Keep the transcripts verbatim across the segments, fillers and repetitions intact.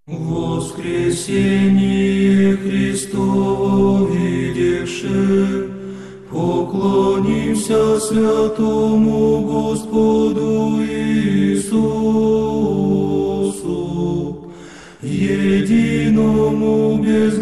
Воскресение Христово видевши, поклонимся святому Господу Иисусу, единому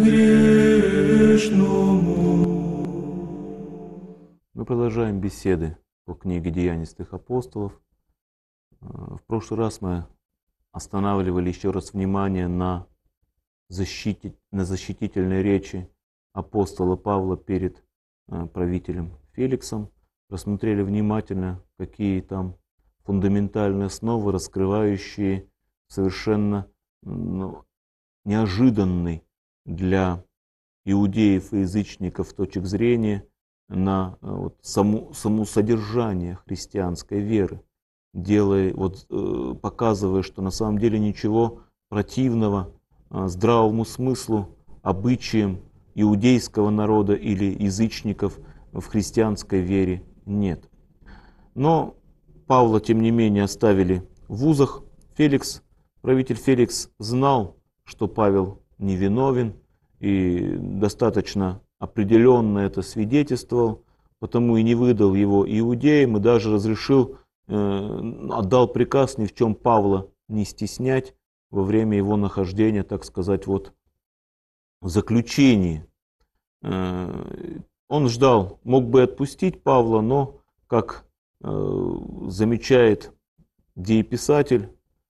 безгрешному. Мы продолжаем беседы по книге «Деяния святых апостолов». В прошлый раз мы останавливали еще раз внимание на, защите, на защитительной речи апостола Павла перед правителем Феликсом. Рассмотрели внимательно, какие там фундаментальные основы, раскрывающие совершенно ну, неожиданный для иудеев и язычников точек зрения на вот, саму, саму содержание христианской веры, делая, вот, э, показывая, что на самом деле ничего противного э, здравому смыслу, обычаям иудейского народа или язычников в христианской вере нет. Но Павла, тем не менее, оставили в узах. Феликс, правитель Феликс знал, что Павел невиновен, и достаточно определенно это свидетельствовал, потому и не выдал его иудеям, и даже разрешил, э, отдал приказ ни в чем Павла не стеснять во время его нахождения, так сказать, вот в заключении. Э, он ждал, мог бы отпустить Павла, но, как э, замечает дееписатель,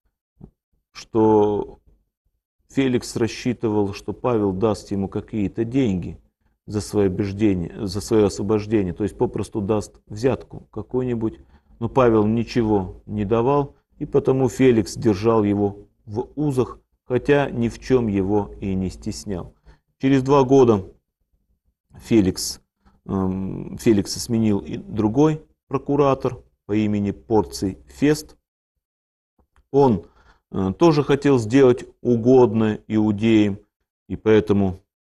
что Феликс рассчитывал, что Павел даст ему какие-то деньги за свое убеждение, за свое освобождение, то есть попросту даст взятку какую-нибудь, но Павел ничего не давал, и потому Феликс держал его в узах, хотя ни в чем его и не стеснял. Через два года Феликс, эм, Феликса сменил и другой прокуратор по имени Порций Фест. Он э, тоже хотел сделать угодное иудеям, и поэтому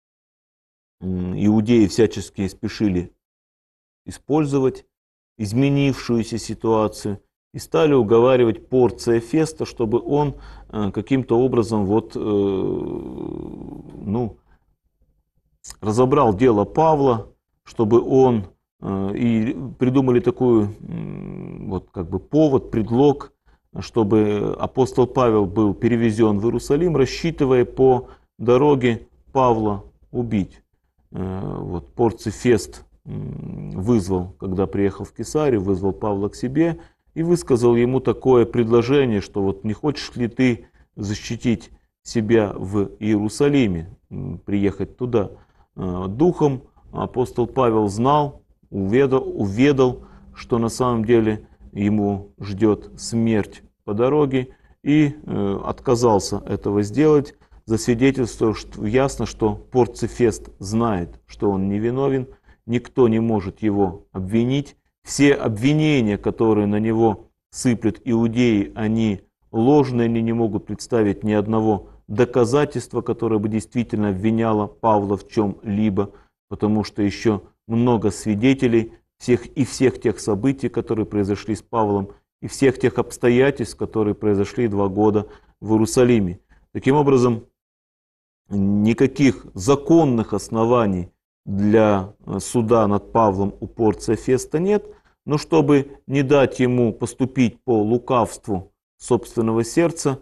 иудеи всячески спешили использовать изменившуюся ситуацию и стали уговаривать Порция Феста, чтобы он каким-то образом вот, ну, разобрал дело Павла, чтобы он, и придумали такой вот как бы повод, предлог, чтобы апостол Павел был перевезен в Иерусалим, рассчитывая по дороге Павла убить. Вот, Порций Фест вызвал, когда приехал в Кесарию, вызвал Павла к себе и высказал ему такое предложение, что вот не хочешь ли ты защитить себя в Иерусалиме, приехать туда. Духом апостол Павел знал, уведал, уведал, что на самом деле ему ждет смерть по дороге, и отказался этого сделать, засвидетельствовав ясно, что Порций Фест знает, что он невиновен, никто не может его обвинить. Все обвинения, которые на него сыплют иудеи, они ложные, они не могут представить ни одного доказательства, которое бы действительно обвиняло Павла в чем-либо, потому что еще много свидетелей всех и всех тех событий, которые произошли с Павлом, и всех тех обстоятельств, которые произошли два года в Иерусалиме. Таким образом, никаких законных оснований для суда над Павлом у Порция Феста нет, но чтобы не дать ему поступить по лукавству собственного сердца,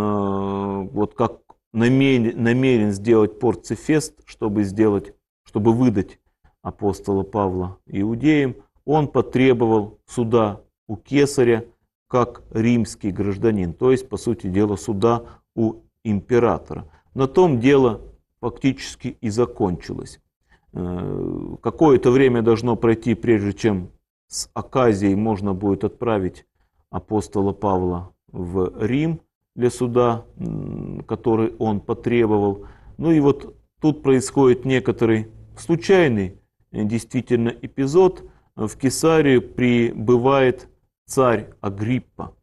вот как намерен, намерен сделать Порций Фест, чтобы сделать, чтобы выдать апостола Павла иудеям, он потребовал суда у кесаря как римский гражданин, то есть, по сути дела, суда у императора. На том дело фактически и закончилось. Какое-то время должно пройти, прежде чем с оказией можно будет отправить апостола Павла в Рим для суда, который он потребовал. Ну и вот тут происходит некоторый случайный действительно эпизод. В Кесарию прибывает царь Агриппа.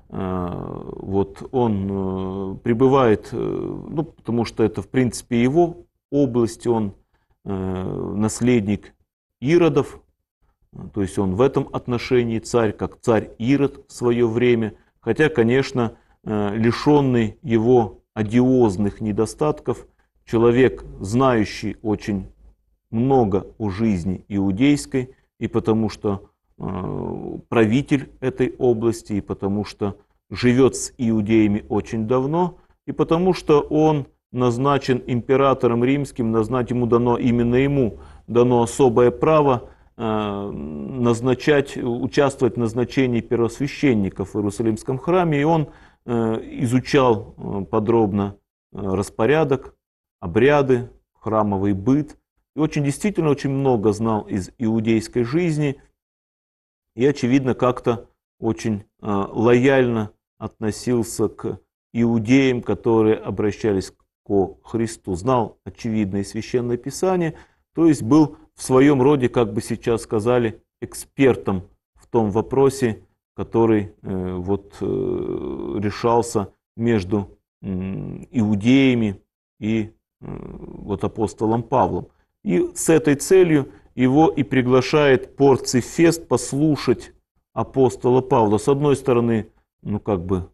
Вот он прибывает, ну, потому что это в принципе его область, он наследник Иродов, то есть он в этом отношении царь, как царь Ирод в свое время, хотя, конечно, лишенный его одиозных недостатков, человек, знающий очень много о жизни иудейской, и потому что э, правитель этой области, и потому что живет с иудеями очень давно, и потому что он назначен императором римским, назначить ему дано, именно ему дано особое право э, назначать, участвовать в назначении первосвященников в Иерусалимском храме, и он э, изучал э, подробно э, распорядок, обряды, храмовый быт, и очень действительно очень много знал из иудейской жизни, и очевидно как-то очень э, лояльно относился к иудеям, которые обращались ко Христу, знал очевидное священное писание, то есть был в своем роде, как бы сейчас сказали, экспертом в том вопросе, который э, вот, э, решался между э, иудеями и э, вот, апостолом Павлом. И с этой целью его и приглашает Порций Фест послушать апостола Павла. С одной стороны, ну как бы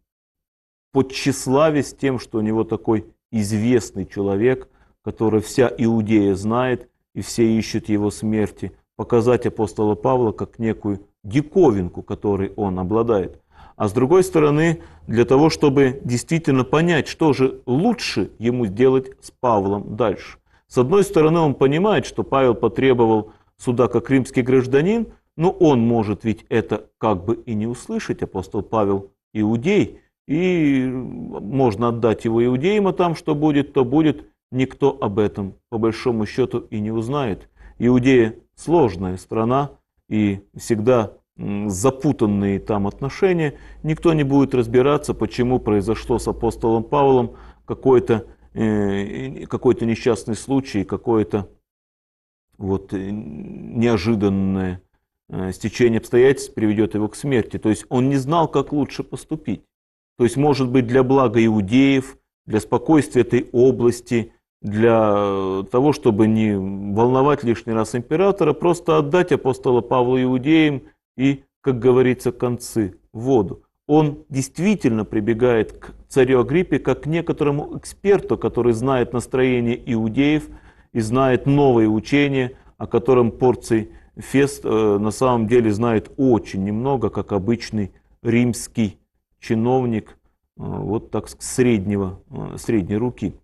подтщеславясь тем, что у него такой известный человек, который вся Иудея знает, и все ищут его смерти, показать апостола Павла как некую диковинку, которой он обладает. А с другой стороны, для того, чтобы действительно понять, что же лучше ему сделать с Павлом дальше. С одной стороны, он понимает, что Павел потребовал суда как римский гражданин, но он может ведь это как бы и не услышать, апостол Павел иудей, и можно отдать его иудеям, а там что будет, то будет, никто об этом по большому счету и не узнает. Иудея сложная страна, и всегда запутанные там отношения, никто не будет разбираться, почему произошло с апостолом Павлом какой-то э, какой-то несчастный случай, какое-то вот неожиданное э, стечение обстоятельств приведет его к смерти. То есть он не знал, как лучше поступить. То есть, может быть, для блага иудеев, для спокойствия этой области, для того, чтобы не волновать лишний раз императора, просто отдать апостола Павла иудеям и, как говорится, концы в воду. Он действительно прибегает к царю Агриппе как к некоторому эксперту, который знает настроение иудеев и знает новые учения, о котором Порций Фест э, на самом деле знает очень немного, как обычный римский чиновник, э, вот так среднего, э, средней руки.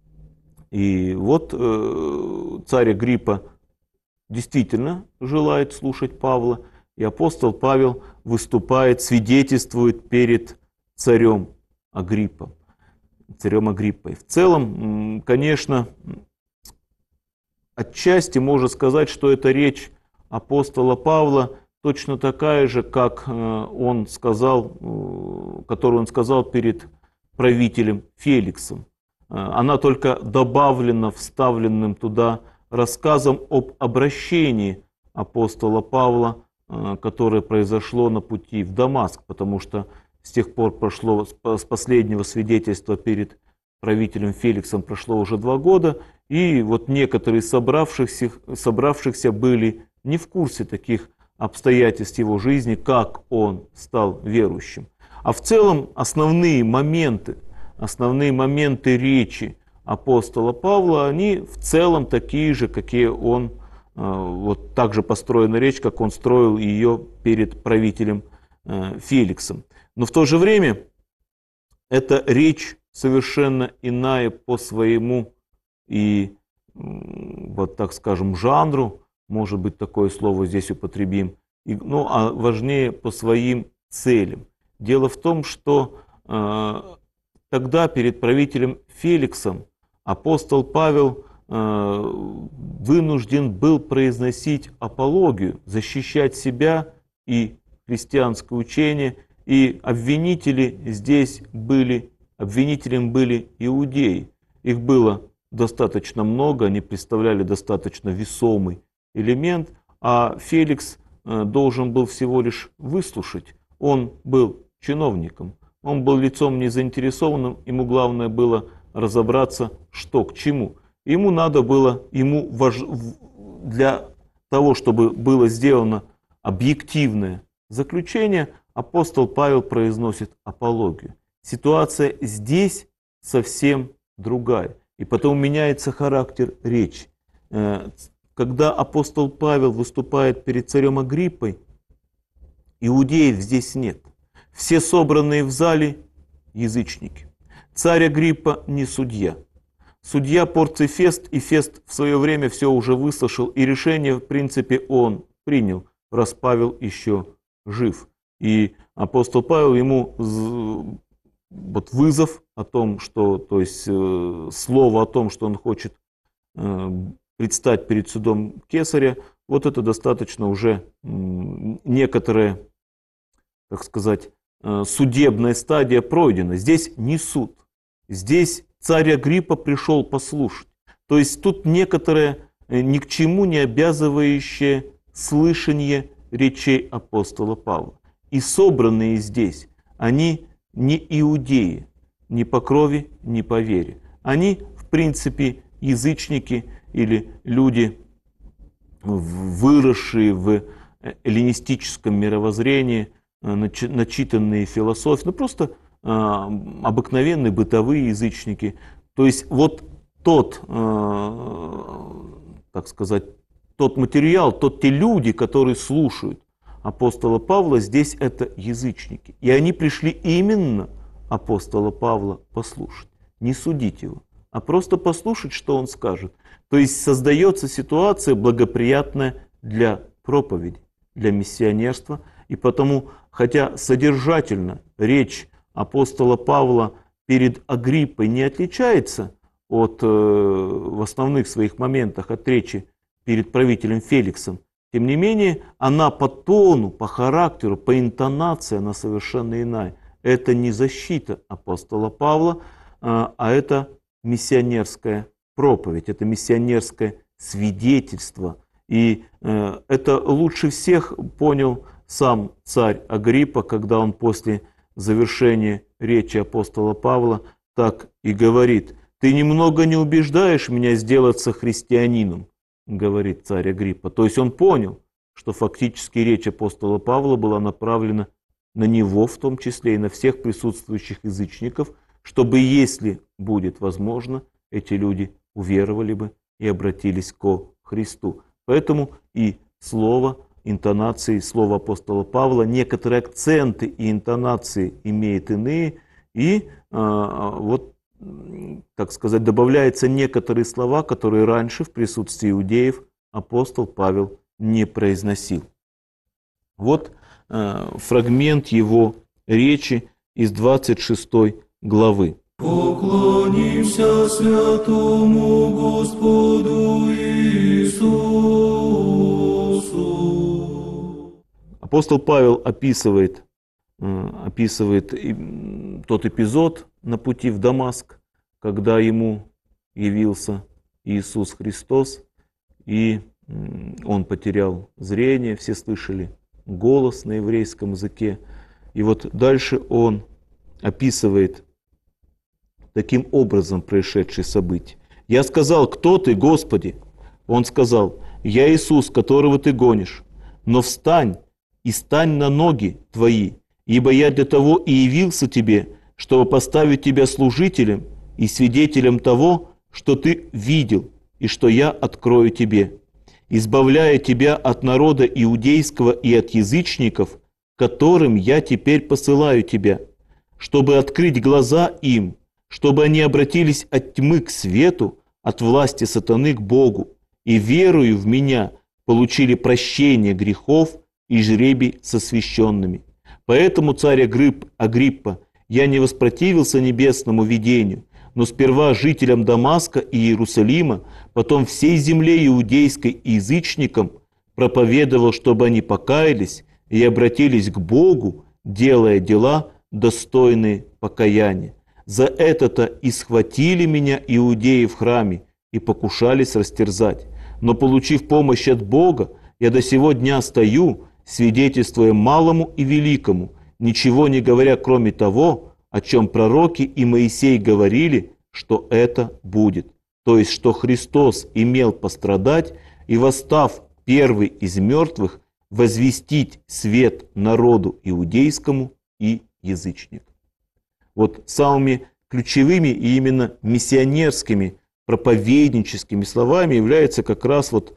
И вот э, царь Агриппа действительно желает слушать Павла, и апостол Павел выступает, свидетельствует перед царем Агриппом, царем Агриппой. В целом, конечно, отчасти можно сказать, что это речь апостола Павла точно такая же, как он сказал, которую он сказал перед правителем Феликсом. Она только добавлена вставленным туда рассказом об обращении апостола Павла, которое произошло на пути в Дамаск, потому что с тех пор прошло, с последнего свидетельства перед правителем Феликсом прошло уже два года, и вот некоторые собравшихся, собравшихся были не в курсе таких обстоятельств его жизни, как он стал верующим. А в целом основные моменты, основные моменты речи апостола Павла, они в целом такие же, какие он, вот так же построена речь, как он строил ее перед правителем Феликсом. Но в то же время эта речь совершенно иная по своему и, вот так скажем, жанру, может быть, такое слово здесь употребим, и, ну, а важнее по своим целям. Дело в том, что э, тогда перед правителем Феликсом апостол Павел э, вынужден был произносить апологию, защищать себя и христианское учение, и обвинители здесь были, обвинителем были иудеи. Их было достаточно много, они представляли достаточно весомый элемент, а Феликс э, должен был всего лишь выслушать. Он был чиновником, он был лицом незаинтересованным, ему главное было разобраться, что к чему. Ему надо было, ему важ... для того, чтобы было сделано объективное заключение, апостол Павел произносит апологию. Ситуация здесь совсем другая. И потом меняется характер речи. Когда апостол Павел выступает перед царем Агриппой, иудеев здесь нет. Все собранные в зале язычники. Царь Агриппа не судья. Судья Порций Фест, и Фест в свое время все уже выслушал, и решение, в принципе, он принял, раз Павел еще жив. И апостол Павел ему вот вызов о том, что, то есть слово о том, что он хочет предстать перед судом Кесаря, вот это достаточно уже некоторая, так сказать, судебная стадия пройдена. Здесь не суд, здесь царь Агриппа пришел послушать. То есть тут некоторое ни к чему не обязывающее слышание речей апостола Павла. И собранные здесь, они не иудеи, ни по крови, ни по вере. Они, в принципе, язычники или люди, выросшие в эллинистическом мировоззрении, начитанные философии, ну просто обыкновенные бытовые язычники. То есть вот тот, так сказать, тот материал, тот те люди, которые слушают апостола Павла, здесь это язычники. И они пришли именно апостола Павла послушать, не судить его, а просто послушать, что он скажет. То есть создается ситуация благоприятная для проповеди, для миссионерства. И потому, хотя содержательно речь апостола Павла перед Агриппой не отличается от, э, в основных своих моментах от речи перед правителем Феликсом, тем не менее, она по тону, по характеру, по интонации, она совершенно иная. Это не защита апостола Павла, а это миссионерская проповедь, это миссионерское свидетельство. И это лучше всех понял сам царь Агриппа, когда он после завершения речи апостола Павла так и говорит: «Ты немного не убеждаешь меня сделаться христианином», говорит царь Агриппа. То есть он понял, что фактически речь апостола Павла была направлена на него, в том числе и на всех присутствующих язычников, чтобы, если будет возможно, эти люди уверовали бы и обратились ко Христу. Поэтому и слово, интонации слова апостола Павла, некоторые акценты и интонации имеют иные, и а, вот, так сказать, добавляются некоторые слова, которые раньше в присутствии иудеев апостол Павел не произносил. Вот а, фрагмент его речи из двадцать шестой главы. Поклонимся святому Господу Иисусу. Апостол Павел описывает, описывает тот эпизод на пути в Дамаск, когда ему явился Иисус Христос, и он потерял зрение, все слышали голос на еврейском языке. И вот дальше он описывает таким образом происшедшие события. «Я сказал: кто ты, Господи?» Он сказал: «Я Иисус, которого ты гонишь. Но встань и стань на ноги твои, ибо я для того и явился тебе, чтобы поставить тебя служителем и свидетелем того, что ты видел, и что я открою тебе, избавляя тебя от народа иудейского и от язычников, которым я теперь посылаю тебя, чтобы открыть глаза им, чтобы они обратились от тьмы к свету, от власти сатаны к Богу, и верою в меня получили прощение грехов и жребий с освященными. Поэтому, царь Агрипп, Агриппа, я не воспротивился небесному видению, но сперва жителям Дамаска и Иерусалима, потом всей земле иудейской и язычникам проповедовал, чтобы они покаялись и обратились к Богу, делая дела, достойные покаяния. За это-то и схватили меня иудеи в храме и покушались растерзать. Но, получив помощь от Бога, я до сего дня стою, свидетельствуя малому и великому, ничего не говоря, кроме того, о чем пророки и Моисей говорили, что это будет. То есть, что Христос имел пострадать и, восстав первый из мертвых, возвестить свет народу иудейскому и язычникам. Вот самыми ключевыми и именно миссионерскими, проповедническими словами являются как раз вот,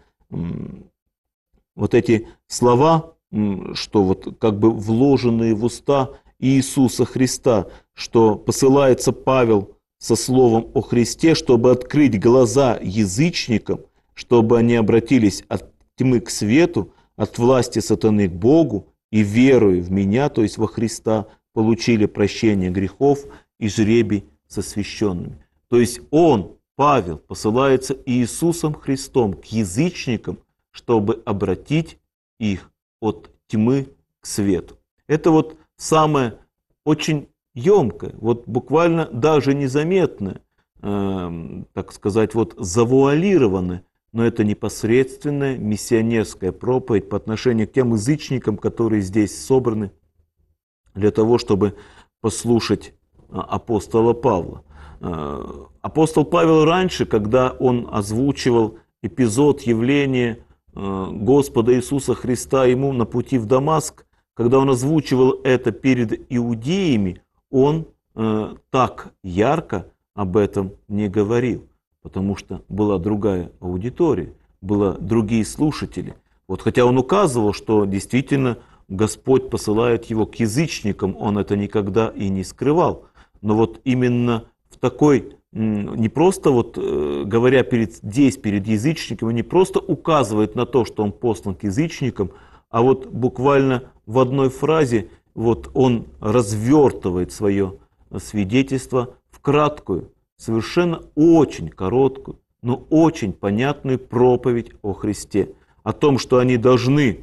вот эти слова, что вот как бы вложенные в уста Иисуса Христа, что посылается Павел со словом о Христе, чтобы открыть глаза язычникам, чтобы они обратились от тьмы к свету, от власти сатаны к Богу и веруя в меня, то есть во Христа, получили прощение грехов и жребий с освященными. То есть он, Павел, посылается Иисусом Христом к язычникам, чтобы обратить их от тьмы к свету. Это вот самое очень емкое, вот буквально даже незаметное, э, так сказать, вот завуалированное, но это непосредственная миссионерская проповедь по отношению к тем язычникам, которые здесь собраны для того, чтобы послушать апостола Павла. Апостол Павел раньше, когда он озвучивал эпизод явления Господа Иисуса Христа ему на пути в Дамаск, когда он озвучивал это перед иудеями, он э, так ярко об этом не говорил, потому что была другая аудитория, были другие слушатели. Вот, хотя он указывал, что действительно Господь посылает его к язычникам, он это никогда и не скрывал. Но вот именно в такой, не просто вот говоря перед, здесь перед язычниками, не просто указывает на то, что он послан к язычникам, а вот буквально в одной фразе вот он развертывает свое свидетельство в краткую, совершенно очень короткую, но очень понятную проповедь о Христе, о том, что они должны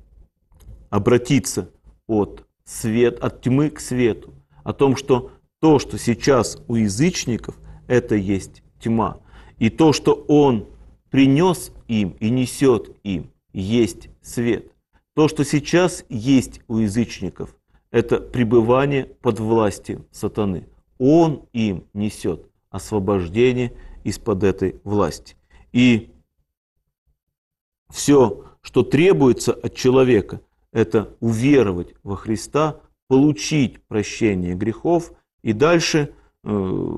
обратиться от, свет, от тьмы к свету, о том, что то, что сейчас у язычников, это есть тьма. И то, что он принес им и несет им, есть свет. То, что сейчас есть у язычников, это пребывание под властью сатаны. Он им несет освобождение из-под этой власти. И все, что требуется от человека, это уверовать во Христа, получить прощение грехов и дальше э,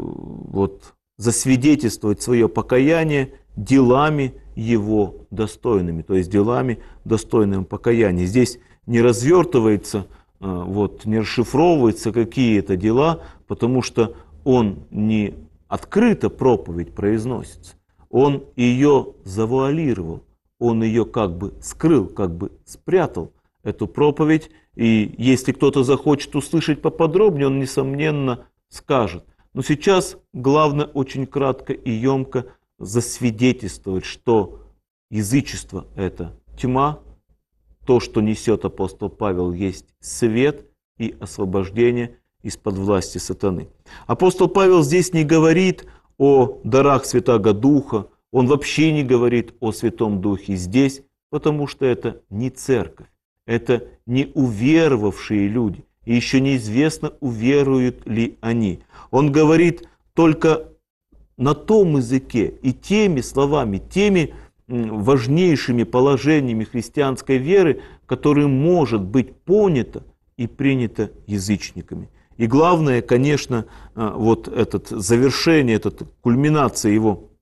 вот, засвидетельствовать свое покаяние делами его достойными, то есть делами достойными покаяния. Здесь не развертывается, э, вот, не расшифровываются какие-то дела, потому что он не открыто проповедь произносится, он ее завуалировал, он ее как бы скрыл, как бы спрятал, эту проповедь, и если кто-то захочет услышать поподробнее, он, несомненно, скажет. Но сейчас главное очень кратко и емко засвидетельствовать, что язычество – это тьма, то, что несет апостол Павел, есть свет и освобождение из-под власти сатаны. Апостол Павел здесь не говорит о дарах Святаго Духа, он вообще не говорит о Святом Духе здесь, потому что это не церковь. Это не уверовавшие люди, и еще неизвестно, уверуют ли они. Он говорит только на том языке и теми словами, теми важнейшими положениями христианской веры, которые может быть понято и принято язычниками. И главное, конечно, вот это завершение, это кульминация его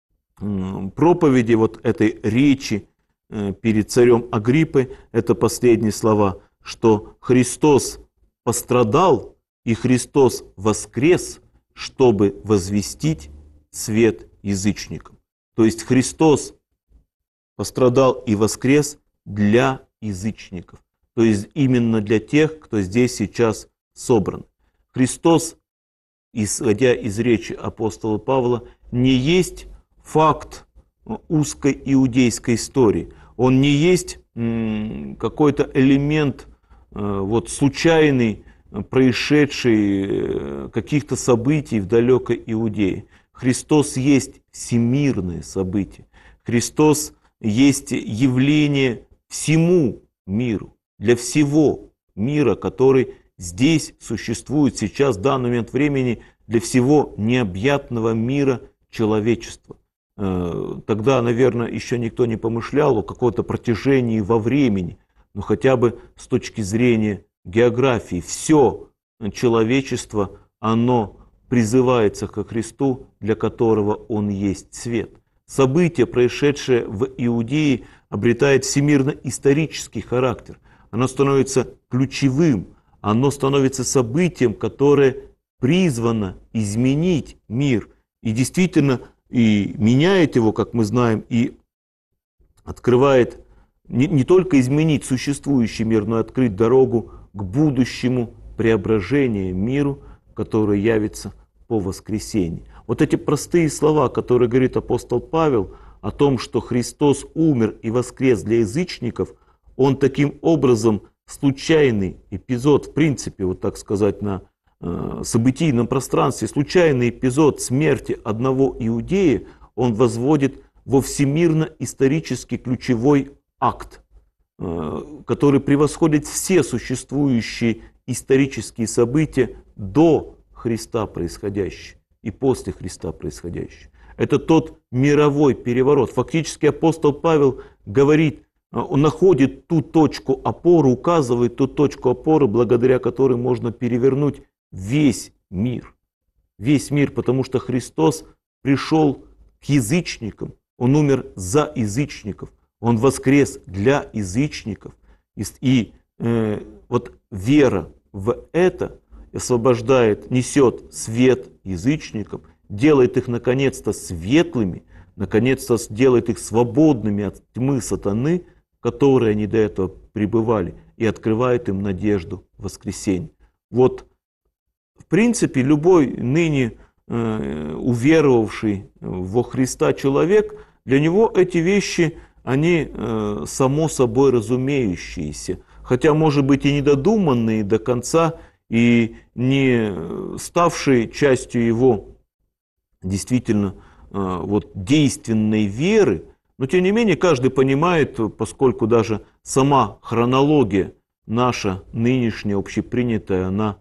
проповеди, вот этой речи перед царем Агриппой, это последние слова, что Христос пострадал и Христос воскрес, чтобы возвестить свет язычникам. То есть Христос пострадал и воскрес для язычников, то есть именно для тех, кто здесь сейчас собран. Христос, исходя из речи апостола Павла, не есть факт узкой иудейской истории. Он не есть какой-то элемент вот, случайный, происшедший каких-то событий в далекой Иудее. Христос есть всемирное событие. Христос есть явление всему миру, для всего мира, который здесь существует сейчас, в данный момент времени, для всего необъятного мира человечества. Тогда, наверное, еще никто не помышлял о каком-то протяжении во времени, но хотя бы с точки зрения географии. Все человечество, оно призывается ко Христу, для которого Он есть свет. Событие, происшедшее в Иудее, обретает всемирно-исторический характер. Оно становится ключевым, оно становится событием, которое призвано изменить мир. И действительно, и меняет его, как мы знаем, и открывает не, не только изменить существующий мир, но и открыть дорогу к будущему преображению миру, который явится по воскресении. Вот эти простые слова, которые говорит апостол Павел о том, что Христос умер и воскрес для язычников, он таким образом случайный эпизод, в принципе, вот так сказать, на э, событийном пространстве, случайный эпизод смерти одного иудея, он возводит во всемирно-исторический ключевой акт, э, который превосходит все существующие исторические события до Христа происходящие и после Христа происходящее. Это тот мировой переворот. Фактически апостол Павел говорит, он находит ту точку опоры, указывает ту точку опоры, благодаря которой можно перевернуть весь мир. Весь мир, потому что Христос пришел к язычникам, Он умер за язычников, Он воскрес для язычников. И, и э, вот вера в это освобождает, несет свет язычникам, делает их наконец-то светлыми, наконец-то делает их свободными от тьмы сатаны, в которой они до этого пребывали, и открывает им надежду воскресения. Вот, в принципе, любой ныне э, уверовавший во Христа человек, для него эти вещи, они э, само собой разумеющиеся, хотя, может быть, и недодуманные до конца, и не ставшие частью его действительно вот, действенной веры, но тем не менее каждый понимает, поскольку даже сама хронология наша нынешняя, общепринятая, она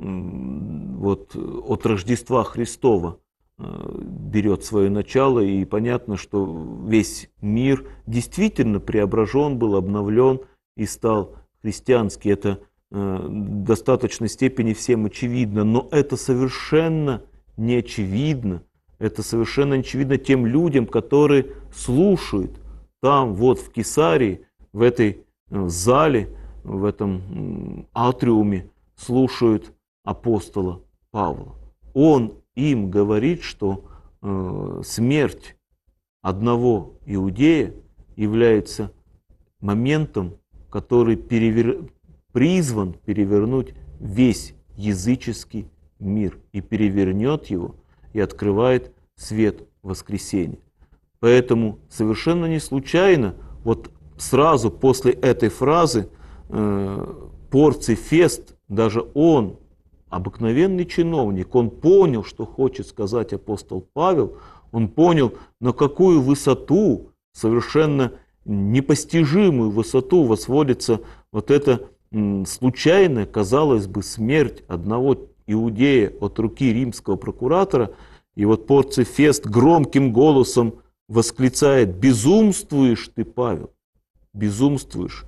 вот, от Рождества Христова берет свое начало, и понятно, что весь мир действительно преображен был, обновлен и стал христианский. Это в достаточной степени всем очевидно, но это совершенно не очевидно. Это совершенно не очевидно тем людям, которые слушают там, вот в Кесарии, в этой зале, в этом атриуме, слушают апостола Павла. Он им говорит, что э, смерть одного иудея является моментом, который перевер... призван перевернуть весь языческий мир и перевернет его, и открывает свет воскресения. Поэтому совершенно не случайно, вот сразу после этой фразы э, Порций Фест, даже он, обыкновенный чиновник, он понял, что хочет сказать апостол Павел, он понял, на какую высоту, совершенно непостижимую высоту возводится вот эта м, случайная, казалось бы, смерть одного иудея от руки римского прокуратора. И вот Порций Фест громким голосом восклицает: «Безумствуешь ты, Павел, безумствуешь,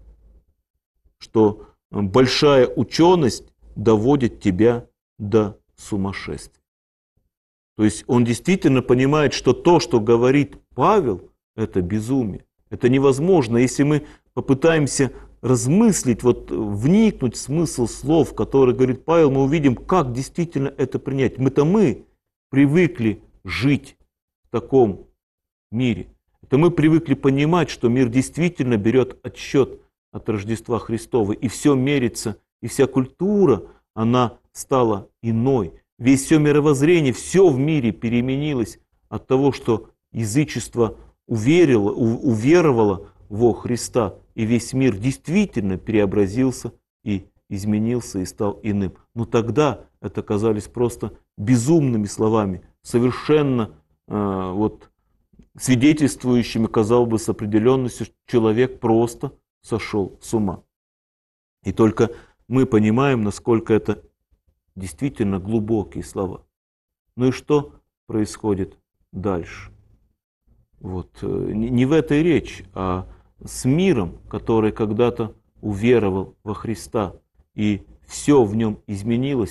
что большая ученость доводит тебя до сумасшествия». То есть он действительно понимает, что то, что говорит Павел, это безумие. Это невозможно. Если мы попытаемся размыслить, вот, вникнуть в смысл слов, которые говорит Павел, мы увидим, как действительно это принять. Мы-то мы привыкли жить в таком мире. Это мы привыкли понимать, что мир действительно берет отсчет от Рождества Христова, и все мерится, и вся культура, она стала иной. Весь все мировоззрение, все в мире переменилось от того, что язычество уверило, у, уверовало во Христа, и весь мир действительно преобразился и изменился и стал иным. Но тогда это казались просто безумными словами, совершенно э, вот, свидетельствующими, казалось бы, с определенностью, что человек просто сошел с ума. И только мы понимаем, насколько это действительно глубокие слова. Ну и что происходит дальше? Вот, не в этой речь, а с миром, который когда-то уверовал во Христа, и все в нем изменилось,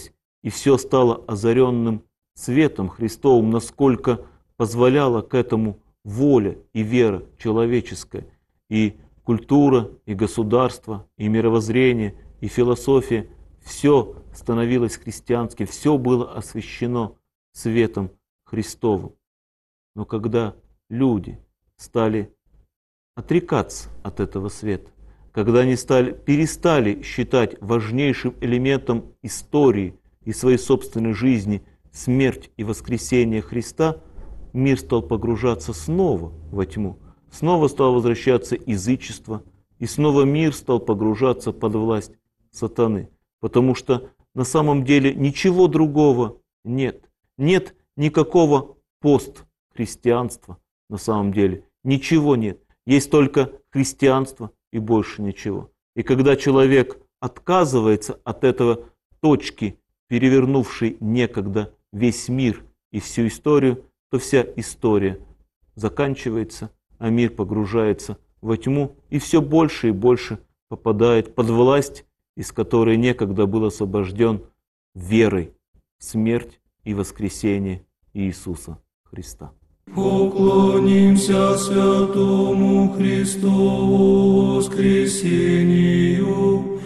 и все стало озаренным светом Христовым, насколько позволяла к этому воля и вера человеческая, и культура, и государство, и мировоззрение, и философия, все становилось христианским, все было освящено светом Христовым. Но когда люди стали отрекаться от этого света, когда они стали, перестали считать важнейшим элементом истории и своей собственной жизни смерть и воскресение Христа, мир стал погружаться снова во тьму, снова стало возвращаться язычество, и снова мир стал погружаться под власть сатаны. Потому что на самом деле ничего другого нет. Нет никакого постхристианства на самом деле. Ничего нет. Есть только христианство и больше ничего. И когда человек отказывается от этого точки, перевернувшей некогда весь мир и всю историю, то вся история заканчивается, а мир погружается во тьму и все больше и больше попадает под власть, из которой некогда был освобожден верой в смерть и воскресение Иисуса Христа. Поклонимся святому Христову воскресению,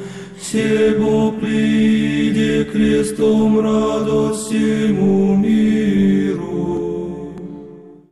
сего прииде крестом радость всему миру.